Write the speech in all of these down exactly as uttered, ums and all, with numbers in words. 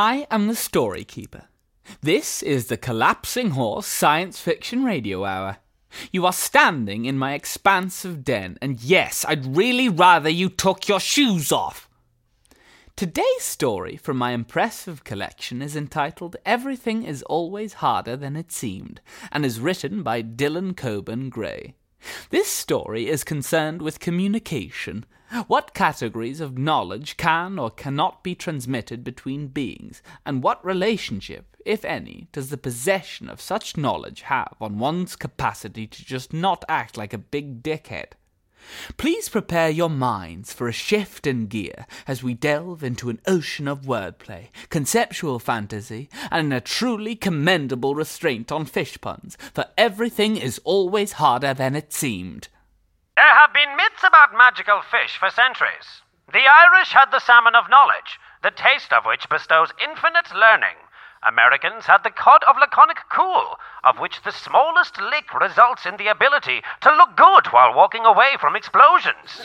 I am the Story Keeper. This is the Collapsing Horse Science Fiction Radio Hour. You are standing in my expansive den, and yes, I'd really rather you took your shoes off. Today's story from my impressive collection is entitled Everything is Always Harder Than It Seemed, and is written by Dylan Coburn Gray. This story is concerned with communication. What categories of knowledge can or cannot be transmitted between beings, and what relationship, if any, does the possession of such knowledge have on one's capacity to just not act like a big dickhead? Please prepare your minds for a shift in gear as we delve into an ocean of wordplay, conceptual fantasy, and a truly commendable restraint on fish puns, for everything is always harder than it seemed. There have been myths about magical fish for centuries. The Irish had the salmon of knowledge, the taste of which bestows infinite learning. Americans had the cod of laconic cool, of which the smallest lick results in the ability to look good while walking away from explosions.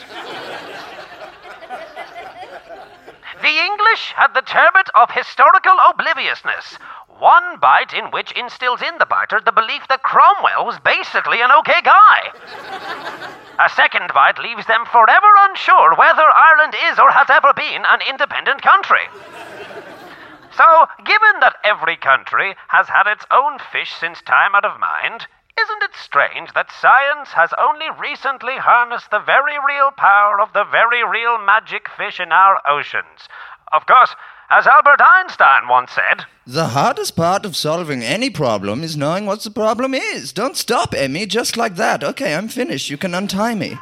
The English had the turbot of historical obliviousness, one bite in which instills in the biter the belief that Cromwell was basically an okay guy. A second bite leaves them forever unsure whether Ireland is or has ever been an independent country. So, given that every country has had its own fish since time out of mind, isn't it strange that science has only recently harnessed the very real power of the very real magic fish in our oceans? Of course, as Albert Einstein once said, "The hardest part of solving any problem is knowing what the problem is. Don't stop, Emmy, just like that. Okay, I'm finished. You can untie me."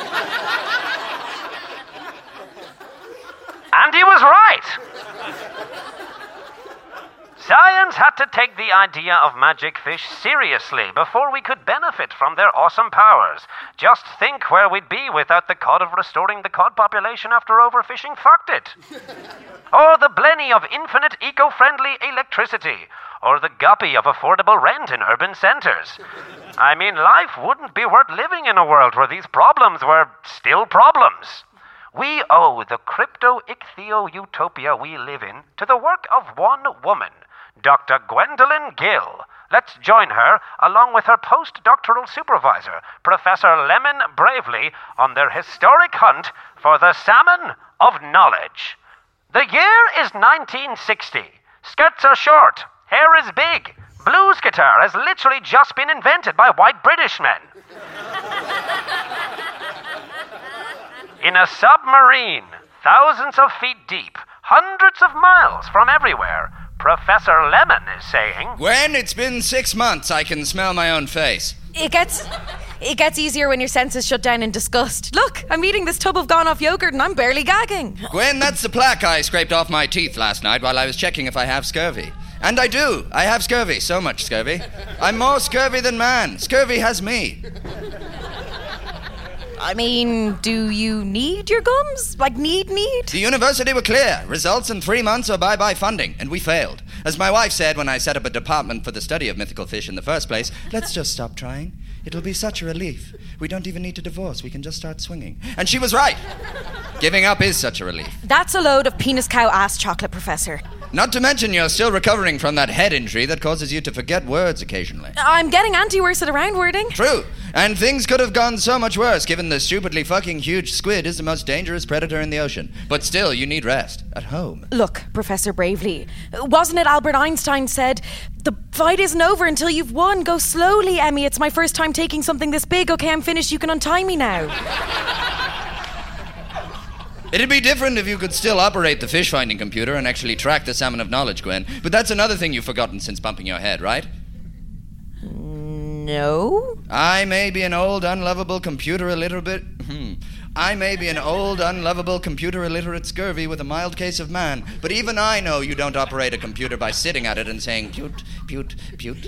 And he was right. Science had to take the idea of magic fish seriously before we could benefit from their awesome powers. Just think where we'd be without the cod of restoring the cod population after overfishing fucked it. Or the blenny of infinite eco-friendly electricity. Or the guppy of affordable rent in urban centres. I mean, life wouldn't be worth living in a world where these problems were still problems. We owe the crypto-ichthyo-utopia we live in to the work of one woman, Doctor Gwendolyn Gill. Let's join her, along with her postdoctoral supervisor, Professor Lemon Bravely, on their historic hunt for the salmon of knowledge. The year is nineteen sixty. Skirts are short, hair is big. Blues guitar has literally just been invented by white British men. In a submarine, thousands of feet deep, hundreds of miles from everywhere, Professor Lemon is saying, "Gwen, it's been six months. I can smell my own face." It gets it gets easier when your senses shut down in disgust. Look, I'm eating this tub of gone-off yogurt and I'm barely gagging. Gwen, that's the plaque I scraped off my teeth last night while I was checking if I have scurvy. And I do. I have scurvy. So much scurvy. I'm more scurvy than man. Scurvy has me. I mean, do you need your gums? Like, need, need? The university were clear. Results in three months or bye-bye funding. And we failed. As my wife said when I set up a department for the study of mythical fish in the first place, let's just stop trying. It'll be such a relief. We don't even need to divorce. We can just start swinging. And she was right. Giving up is such a relief. That's a load of penis cow ass chocolate, Professor. Not to mention you're still recovering from that head injury that causes you to forget words occasionally. I'm getting anti-worse at around wording. True. And things could have gone so much worse, given the stupidly fucking huge squid is the most dangerous predator in the ocean. But still, you need rest. At home. Look, Professor Bravely, wasn't it Albert Einstein said, "The fight isn't over until you've won. Go slowly, Emmy. It's my first time taking something this big. Okay, I'm finished. You can untie me now." It'd be different if you could still operate the fish-finding computer and actually track the salmon of knowledge, Gwen. But that's another thing you've forgotten since bumping your head, right? No? I may be an old, unlovable computer illiterate... Hmm. I may be an old, unlovable computer illiterate scurvy with a mild case of man, but even I know you don't operate a computer by sitting at it and saying, "Pute, pute, pute."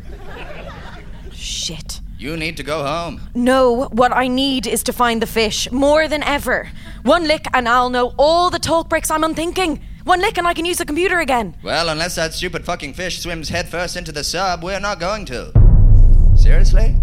Shit. You need to go home. No, what I need is to find the fish, more than ever. One lick and I'll know all the talk breaks I'm unthinking. One lick and I can use the computer again. Well, unless that stupid fucking fish swims headfirst into the sub, we're not going to. Seriously?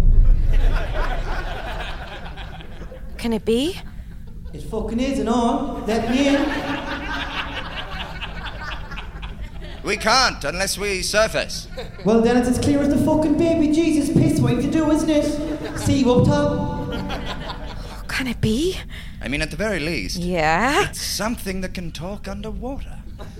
Can it be? It fucking is and all. Let me in. We can't unless we surface. Well, then it's as clear as the fucking baby Jesus piss waiting to do, isn't it? See you up top. What can it be? I mean, at the very least, Yeah? it's something that can talk underwater.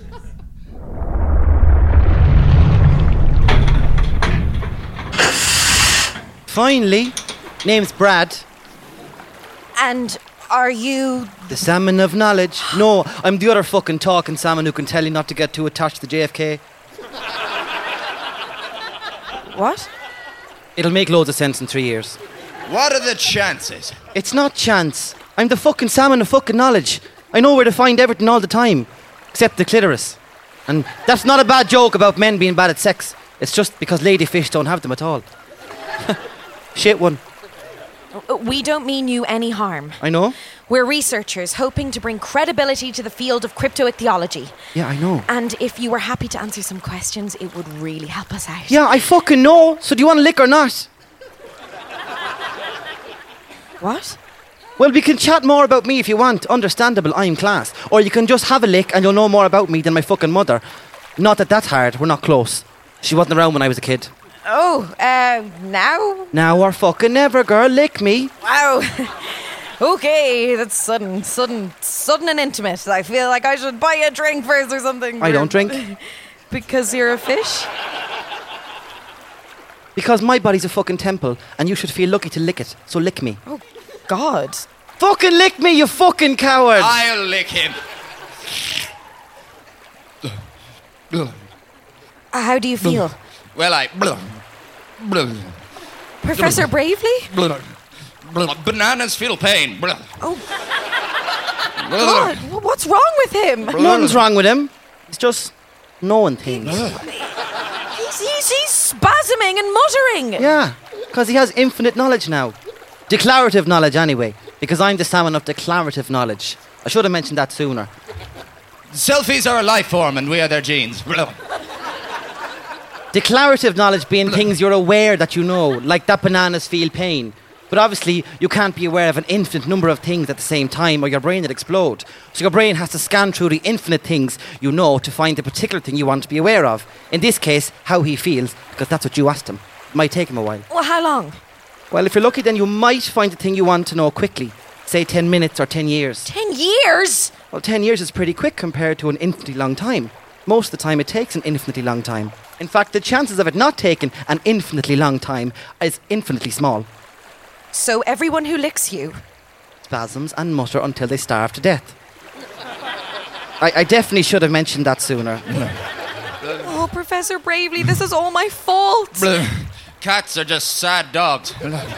Finally, name's Brad. And are you... The salmon of knowledge. No, I'm the other fucking talking salmon who can tell you not to get too attached to J F K. What? It'll make loads of sense in three years. What are the chances? It's not chance. I'm the fucking salmon of fucking knowledge. I know where to find everything all the time. Except the clitoris. And that's not a bad joke about men being bad at sex. It's just because ladyfish don't have them at all. Shit one. We don't mean you any harm. I know. We're researchers hoping to bring credibility to the field of cryptoichthyology. Yeah, I know. And if you were happy to answer some questions, it would really help us out. Yeah, I fucking know. So do you want to lick or not? What? Well, we can chat more about me if you want. Understandable, I'm class. Or you can just have a lick and you'll know more about me than my fucking mother. Not that that's hard, we're not close. She wasn't around when I was a kid. Oh, uh, now? Now or fucking never, girl, lick me. Wow. Okay, that's sudden, sudden, sudden and intimate. I feel like I should buy you a drink first or something. I don't drink. Because you're a fish? Because my body's a fucking temple and you should feel lucky to lick it, so lick me. Oh, God. Fucking lick me, you fucking coward! I'll lick him. How do you feel? Well, I... Professor Bravely? Bananas feel pain. Oh, God, wh- what's wrong with him? Nothing's wrong with him. It's just knowing things. He's, he's, he's spasming and muttering. Yeah, because he has infinite knowledge now. Declarative knowledge, anyway. Because I'm the salmon of declarative knowledge. I should have mentioned that sooner. Selfies are a life form and we are their genes. Declarative knowledge being things you're aware that you know, like that bananas feel pain. But obviously, you can't be aware of an infinite number of things at the same time or your brain will explode. So your brain has to scan through the infinite things you know to find the particular thing you want to be aware of. In this case, how he feels, because that's what you asked him. It might take him a while. Well, how long? Well, if you're lucky, then you might find the thing you want to know quickly. Say ten minutes or ten years. Ten years? Well, ten years is pretty quick compared to an infinitely long time. Most of the time, it takes an infinitely long time. In fact, the chances of it not taking an infinitely long time is infinitely small. So everyone who licks you... Spasms and mutter until they starve to death. I, I definitely should have mentioned that sooner. Oh, Professor Bravely, this is all my fault. Cats are just sad dogs.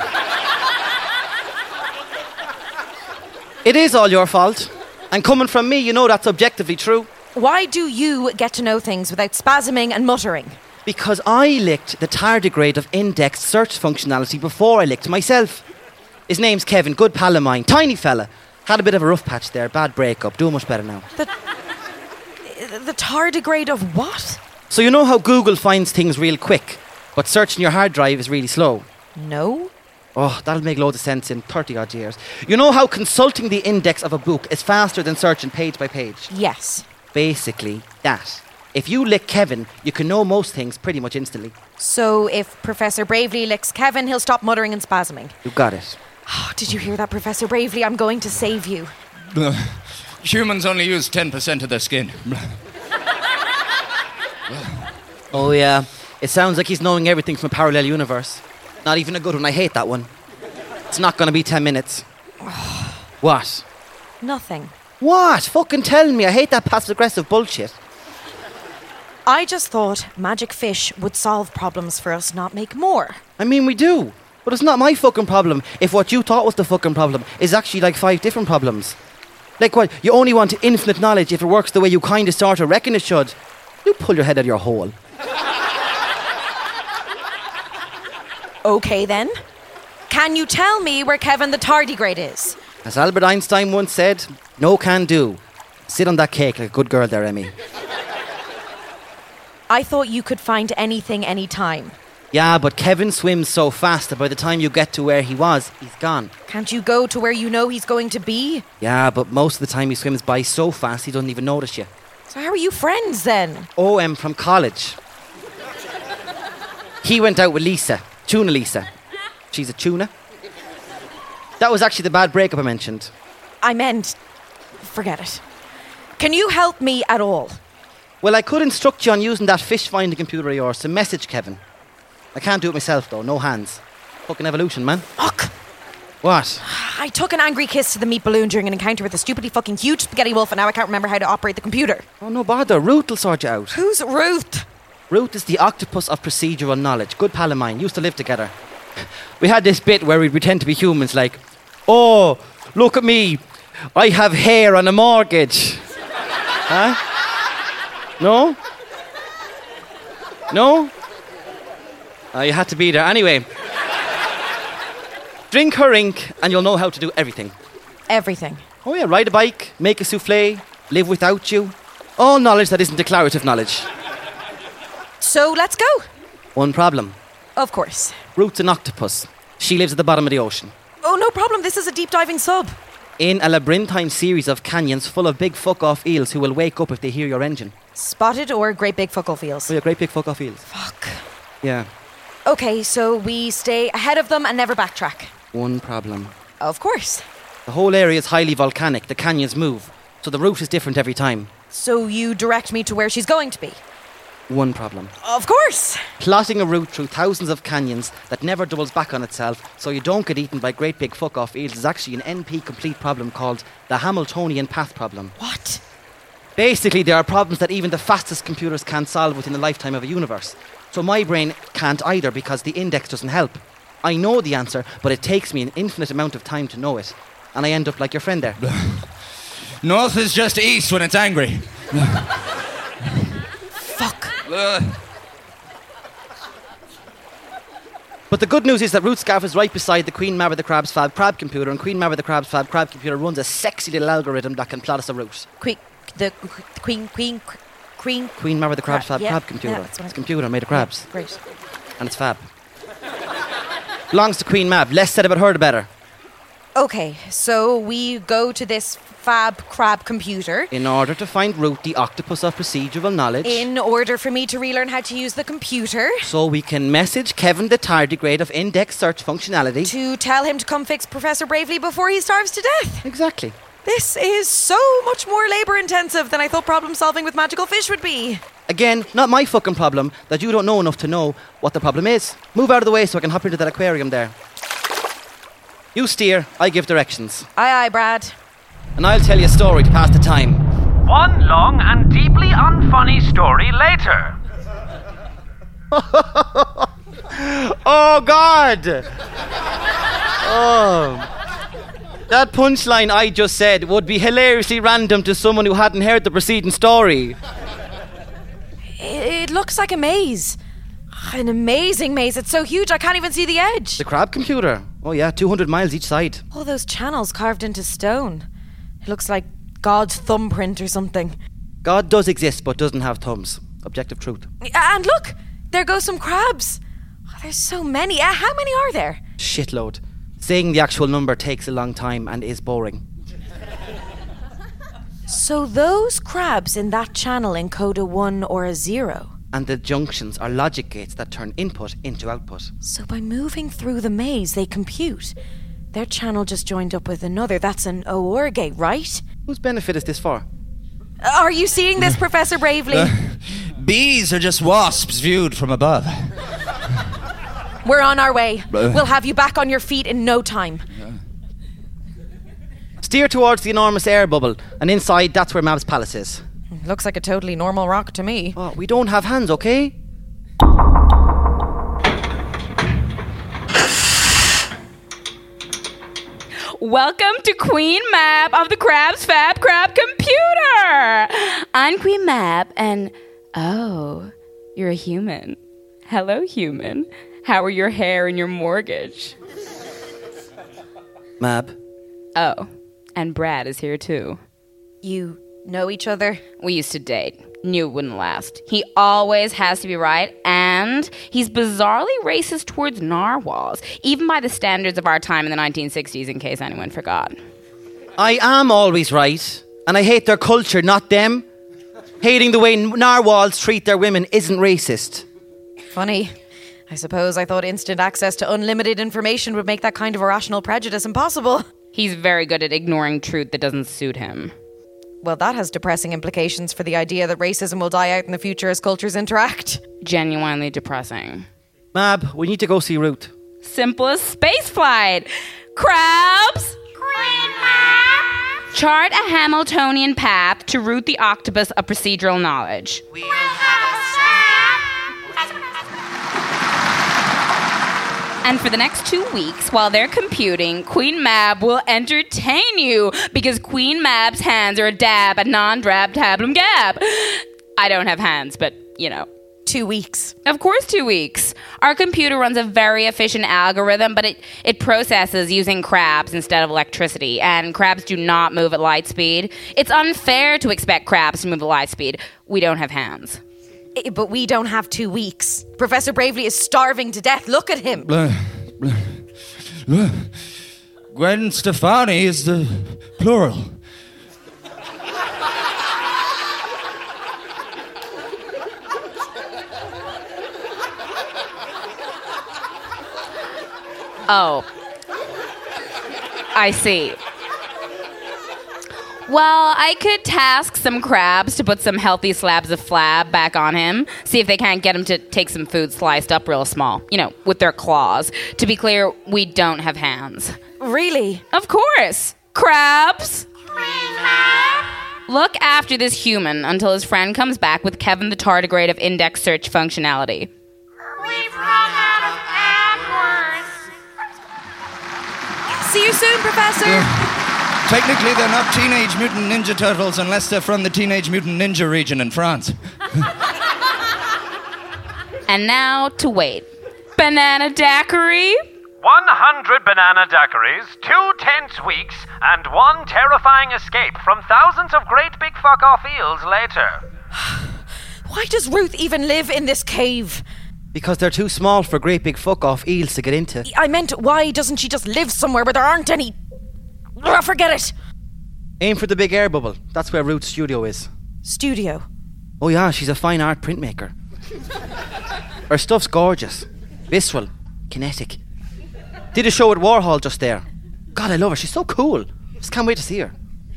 It is all your fault. And coming from me, you know that's objectively true. Why do you get to know things without spasming and muttering? Because I licked the tardigrade of indexed search functionality before I licked myself. His name's Kevin, good pal of mine, tiny fella. Had a bit of a rough patch there, bad breakup, doing much better now. The, the tardigrade of what? So you know how Google finds things real quick, but searching your hard drive is really slow? No. Oh, that'll make loads of sense in thirty odd years. You know how consulting the index of a book is faster than searching page by page? Yes. Basically, that. If you lick Kevin, you can know most things pretty much instantly. So if Professor Bravely licks Kevin, he'll stop muttering and spasming. You got it. Oh, did you hear that, Professor Bravely? I'm going to save you. Humans only use ten percent of their skin. Oh yeah, it sounds like he's knowing everything from a parallel universe. Not even a good one, I hate that one. It's not gonna be ten minutes. What? Nothing. What? Fucking tell me, I hate that passive-aggressive bullshit. I just thought magic fish would solve problems for us, not make more. I mean, we do. But it's not my fucking problem if what you thought was the fucking problem is actually like five different problems. Like what, you only want infinite knowledge if it works the way you kinda sorta reckon it should. You pull your head out of your hole. Okay then. Can you tell me where Kevin the tardigrade is? As Albert Einstein once said, no can do. Sit on that cake like a good girl there, Emmy. I thought you could find anything anytime. Yeah, but Kevin swims so fast that by the time you get to where he was, he's gone. Can't you go to where you know he's going to be? Yeah, but most of the time he swims by so fast he doesn't even notice you. So how are you friends then? O M from college. He went out with Lisa, Tuna Lisa. She's a tuna. That was actually the bad breakup I mentioned. I meant, forget it. Can you help me at all? Well, I could instruct you on using that fish finding computer of yours to message Kevin. I can't do it myself though, no hands. Fucking evolution, man. Fuck. What? I took an angry kiss to the meat balloon during an encounter with a stupidly fucking huge spaghetti wolf, and now I can't remember how to operate the computer. Oh, no bother. Ruth will sort you out. Who's Ruth? Ruth is the octopus of procedural knowledge. Good pal of mine. Used to live together. We had this bit where we'd pretend to be humans, like, oh, look at me. I have hair on a mortgage. Huh? No? No? Oh, you had to be there. Anyway. Drink her ink and you'll know how to do everything. Everything. Oh yeah, ride a bike, make a souffle, live without you. All knowledge that isn't declarative knowledge. So let's go. One problem. Of course. Ruth's an octopus. She lives at the bottom of the ocean. Oh, no problem. This is a deep diving sub. In a labyrinthine series of canyons full of big fuck-off eels who will wake up if they hear your engine. Spotted or great big fuckle feels? Oh yeah, great big fuck-off eels. Fuck. Yeah. Okay, so we stay ahead of them and never backtrack. One problem. Of course. The whole area is highly volcanic. The canyons move. So the route is different every time. So you direct me to where she's going to be? One problem. Of course. Plotting a route through thousands of canyons that never doubles back on itself so you don't get eaten by great big fuck-off eels is actually an N P complete problem called the Hamiltonian path problem. What? Basically, there are problems that even the fastest computers can't solve within the lifetime of a universe. So my brain can't either because the index doesn't help. I know the answer, but it takes me an infinite amount of time to know it. And I end up like your friend there. North is just east when it's angry. Fuck. But the good news is that Ruth's gaff is right beside the Queen Mab of the Crab's Fab Crab computer, and Queen Mab of the Crab's Fab Crab computer runs a sexy little algorithm that can plot us a route. Queen, the queen, queen, queen. Queen Mab of the Crab's Fab yeah, Crab computer. Yeah, that's what It's a computer made of crabs. Yeah, great. And it's fab. Belongs to Queen Mab. Less said about her, the better. Okay, so we go to this Fab Crab computer. In order to find Ruth, the octopus of procedural knowledge. In order for me to relearn how to use the computer. So we can message Kevin the tardigrade of index search functionality. To tell him to come fix Professor Bravely before he starves to death. Exactly. This is so much more labour intensive than I thought problem solving with magical fish would be. Again, not my fucking problem that you don't know enough to know what the problem is. Move out of the way so I can hop into that aquarium there. You steer, I give directions. Aye, aye, Brad. And I'll tell you a story to pass the time. One long and deeply unfunny story later. Oh, God! Oh. That punchline I just said would be hilariously random to someone who hadn't heard the preceding story. It looks like a maze. An amazing maze. It's so huge I can't even see the edge. The crab computer. Oh yeah, two hundred miles each side. All those channels carved into stone. It looks like God's thumbprint or something. God does exist but doesn't have thumbs. Objective truth. And look, there go some crabs. Oh, there's so many. Uh, how many are there? Shitload. Saying the actual number takes a long time and is boring. So those crabs in that channel encode a one or a zero. And the junctions are logic gates that turn input into output. So by moving through the maze, they compute. Their channel just joined up with another. That's an O R gate, right? Whose benefit is this for? Are you seeing this, Professor Bravely? Uh, bees are just wasps viewed from above. We're on our way. We'll have you back on your feet in no time. Steer towards the enormous air bubble, and inside, that's where Mab's palace is. Looks like a totally normal rock to me. Oh, we don't have hands, okay? Welcome to Queen Mab of the Crab's Fab Crab Computer! I'm Queen Mab, and oh, you're a human. Hello, human. How are your hair and your mortgage? Mab. Oh, and Brad is here too. You know each other? We used to date. Knew it wouldn't last. He always has to be right, and he's bizarrely racist towards narwhals, even by the standards of our time in the nineteen sixties, in case anyone forgot. I am always right, and I hate their culture, not them. Hating the way narwhals treat their women isn't racist. Funny. I suppose I thought instant access to unlimited information would make that kind of irrational prejudice impossible. He's very good at ignoring truth that doesn't suit him. Well, that has depressing implications for the idea that racism will die out in the future as cultures interact. Genuinely depressing. Mab, we need to go see Ruth. Simple as spaceflight. Crabs! Queen Mab! Chart a Hamiltonian path to root the octopus of procedural knowledge. We'll have a snap! And for the next two weeks, while they're computing, Queen Mab will entertain you because Queen Mab's hands are a dab at non-drab tablum gab. I don't have hands, but, you know. Two weeks. Of course, two weeks. Our computer runs a very efficient algorithm, but it, it processes using crabs instead of electricity, and crabs do not move at light speed. It's unfair to expect crabs to move at light speed. We don't have hands. Eh, But we don't have two weeks. Professor Bravely is starving to death. Look at him. Gwen Stefani is the plural. Oh. I see. Well, I could task some crabs to put some healthy slabs of flab back on him, see if they can't get him to take some food sliced up real small, you know, with their claws. To be clear, we don't have hands. Really? Of course. Crabs. Queen Mab! Look after this human until his friend comes back with Kevin the tardigrade of index search functionality. We've run out of AdWords. See you soon, Professor. Technically, they're not Teenage Mutant Ninja Turtles unless they're from the Teenage Mutant Ninja region in France. And now to wait. Banana daiquiri? one hundred banana daiquiris, two tense weeks, and one terrifying escape from thousands of great big fuck-off eels later. Why does Ruth even live in this cave? Because they're too small for great big fuck-off eels to get into. I meant, why doesn't she just live somewhere where there aren't any... Ugh, forget it. Aim for the big air bubble. That's where Ruth's studio is. Studio. Oh yeah, she's a fine art printmaker. Her stuff's gorgeous. Visceral. Kinetic. Did a show at Warhol just there. God, I love her. She's so cool. Just can't wait to see her.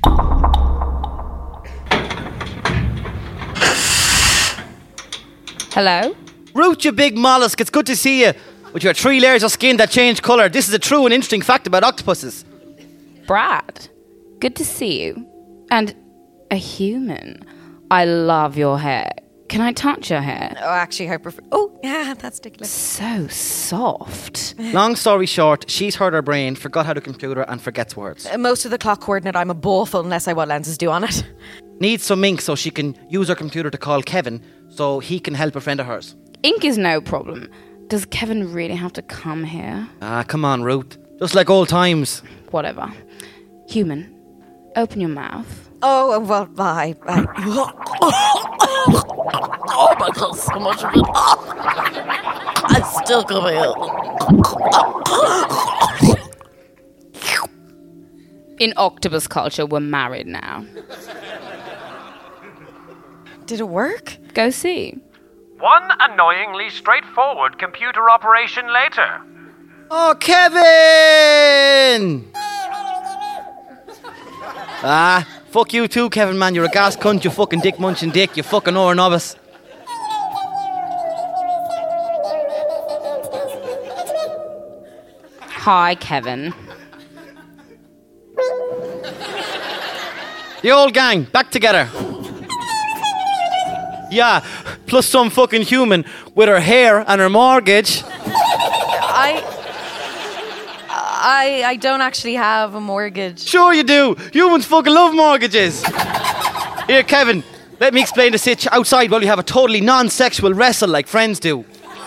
Hello? Ruth, you big mollusk. It's good to see you. With your three layers of skin that change colour. This is a true and interesting fact about octopuses. Brad, good to see you. And a human. I love your hair. Can I touch your hair? Oh, actually, I prefer... Oh, yeah, that's ridiculous. So soft. Long story short, she's hurt her brain, forgot how to computer, and forgets words. Uh, Most of the clock coordinate I'm a bawful unless I what lenses do on it. Needs some ink so she can use her computer to call Kevin so he can help a friend of hers. Ink is no problem. Does Kevin really have to come here? Ah, come on, Ruth. Just like old times. Whatever. Human, open your mouth. Oh, well, I... I oh my God, so much of it. I still come here. In octopus culture, we're married now. Did it work? Go see. One annoyingly straightforward computer operation later. Oh, Kevin! Ah, fuck you too, Kevin, man. You're a gas cunt, you fucking dick munching dick, you fucking or novice. Hi, Kevin. The old gang, back together. Yeah, plus some fucking human with her hair and her mortgage. I... I I don't actually have a mortgage. Sure you do. Humans fucking love mortgages. Here, Kevin, let me explain the sitch outside while you have a totally non-sexual wrestle like friends do.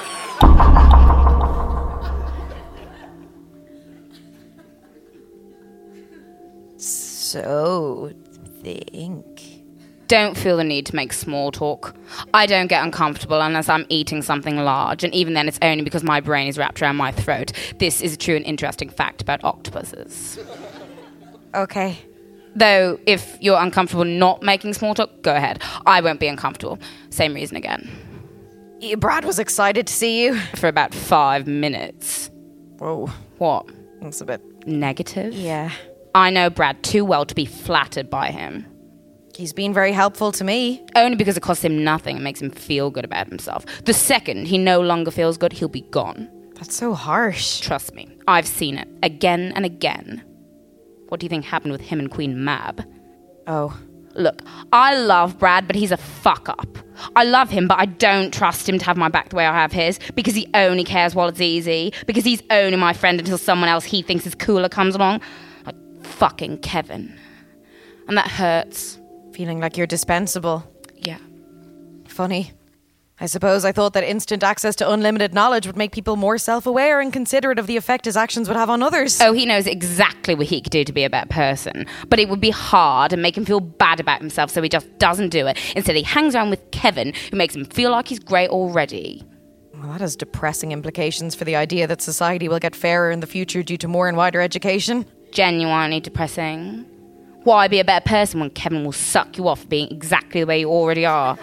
So, think... Don't feel the need to make small talk. I don't get uncomfortable unless I'm eating something large, and even then it's only because my brain is wrapped around my throat. This is a true and interesting fact about octopuses. Okay. Though, if you're uncomfortable not making small talk, go ahead. I won't be uncomfortable. Same reason again. Yeah, Brad was excited to see you. For about five minutes. Whoa. What? That's a bit... Negative? Yeah. I know Brad too well to be flattered by him. He's been very helpful to me. Only because it costs him nothing and makes him feel good about himself. The second he no longer feels good, he'll be gone. That's so harsh. Trust me, I've seen it again and again. What do you think happened with him and Queen Mab? Oh. Look, I love Brad, but he's a fuck-up. I love him, but I don't trust him to have my back the way I have his, because he only cares while it's easy, because he's only my friend until someone else he thinks is cooler comes along. Like fucking Kevin. And that hurts. Feeling like you're dispensable. Yeah. Funny. I suppose I thought that instant access to unlimited knowledge would make people more self-aware and considerate of the effect his actions would have on others. Oh, he knows exactly what he could do to be a better person. But it would be hard and make him feel bad about himself, so he just doesn't do it. Instead, he hangs around with Kevin, who makes him feel like he's great already. Well, that has depressing implications for the idea that society will get fairer in the future due to more and wider education. Genuinely depressing. Why be a better person when Kevin will suck you off for being exactly the way you already are?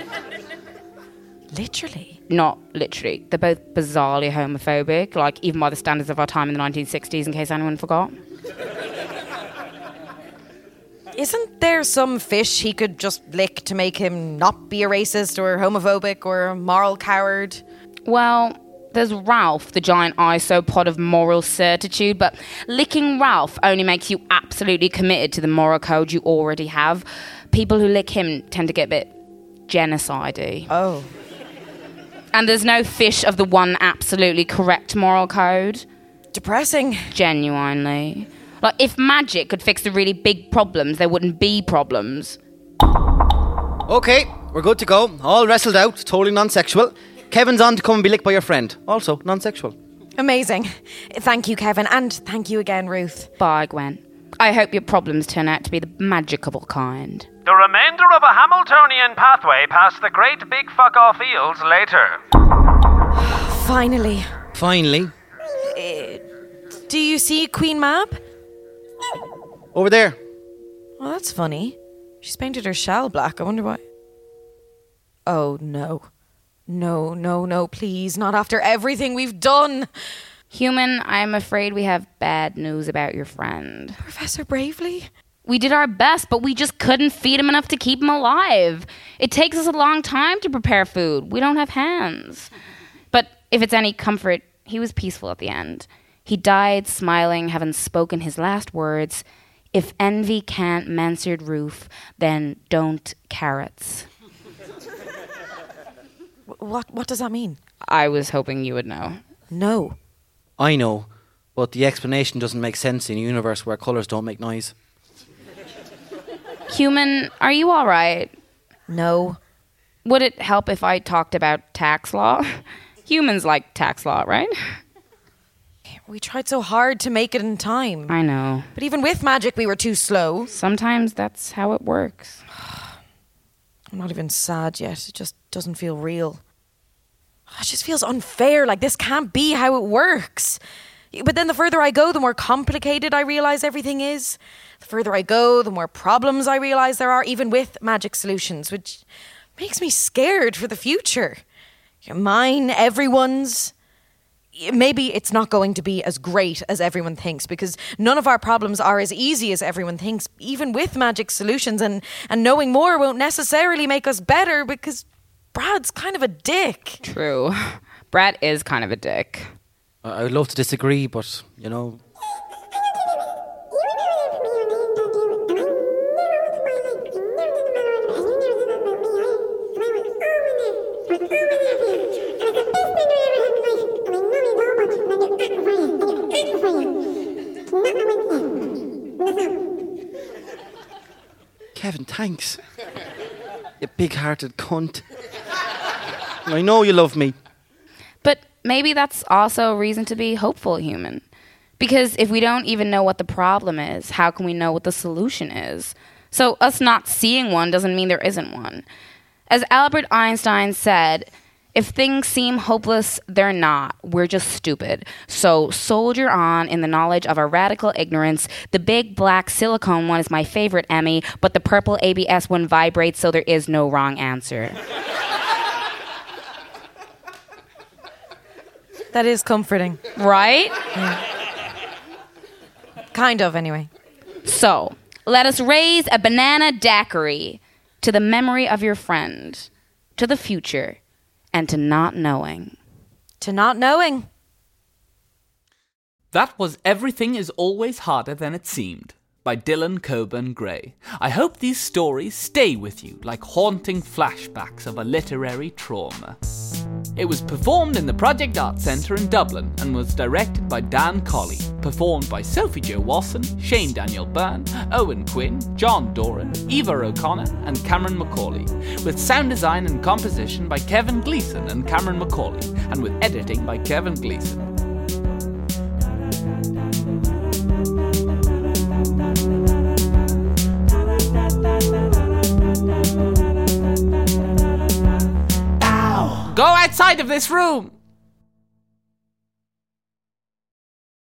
Literally? Not literally. They're both bizarrely homophobic, like even by the standards of our time in the nineteen sixties, in case anyone forgot. Isn't there some fish he could just lick to make him not be a racist or homophobic or a moral coward? Well, there's Ralph, the giant isopod of moral certitude, but licking Ralph only makes you absolutely committed to the moral code you already have. People who lick him tend to get a bit genocide-y. Oh. And there's no fish of the one absolutely correct moral code. Depressing. Genuinely. Like, if magic could fix the really big problems, there wouldn't be problems. Okay, we're good to go. All wrestled out, totally non-sexual. Kevin's on to come and be licked by your friend. Also non-sexual. Amazing. Thank you, Kevin, and thank you again, Ruth. Bye, Gwen. I hope your problems turn out to be the magical kind. The remainder of a Hamiltonian pathway past the great big fuck-off eels later. Finally. Finally. Uh, do you see Queen Mab? Over there. Well, that's funny. She's painted her shell black. I wonder why. Oh, no. No, no, no, please. Not after everything we've done. Human, I'm afraid we have bad news about your friend. Professor Bravely? We did our best, but we just couldn't feed him enough to keep him alive. It takes us a long time to prepare food. We don't have hands. But if it's any comfort, he was peaceful at the end. He died smiling, having spoken his last words. If envy can't mansard roof, then don't carrots. What, what does that mean? I was hoping you would know. No. I know, but the explanation doesn't make sense in a universe where colours don't make noise. Human, are you all right? No. Would it help if I talked about tax law? Humans like tax law, right? We tried so hard to make it in time. I know. But even with magic, we were too slow. Sometimes that's how it works. I'm not even sad yet. It just doesn't feel real. It just feels unfair, like this can't be how it works. But then the further I go, the more complicated I realise everything is. The further I go, the more problems I realise there are, even with magic solutions, which makes me scared for the future. Mine, everyone's. Maybe it's not going to be as great as everyone thinks, because none of our problems are as easy as everyone thinks, even with magic solutions, and, and knowing more won't necessarily make us better, because Brad's kind of a dick. True. Brad is kind of a dick. I would love to disagree, but, you know... Kevin, thanks. You big-hearted cunt. I know you love me. But maybe that's also a reason to be hopeful, Human. Because if we don't even know what the problem is, how can we know what the solution is? So us not seeing one doesn't mean there isn't one. As Albert Einstein said, If things seem hopeless, they're not. We're just stupid. So soldier on in the knowledge of our radical ignorance. The big black silicone one is my favorite, Emmy, but the purple A B S one vibrates, so there is no wrong answer. That is comforting. Right? Yeah. Kind of, anyway. So, let us raise a banana daiquiri to the memory of your friend, to the future, and to not knowing. To not knowing. That was Everything is Always Harder Than It Seemed by Dylan Coburn Gray. I hope these stories stay with you like haunting flashbacks of a literary trauma. It was performed in the Project Art Centre in Dublin and was directed by Dan Colley, performed by Sophie Jo Wasson, Shane Daniel Byrne, Owen Quinn, John Doran, Eva O'Connor and Cameron Macaulay, with sound design and composition by Kevin Gleeson and Cameron Macaulay, and with editing by Kevin Gleeson. Go outside of this room!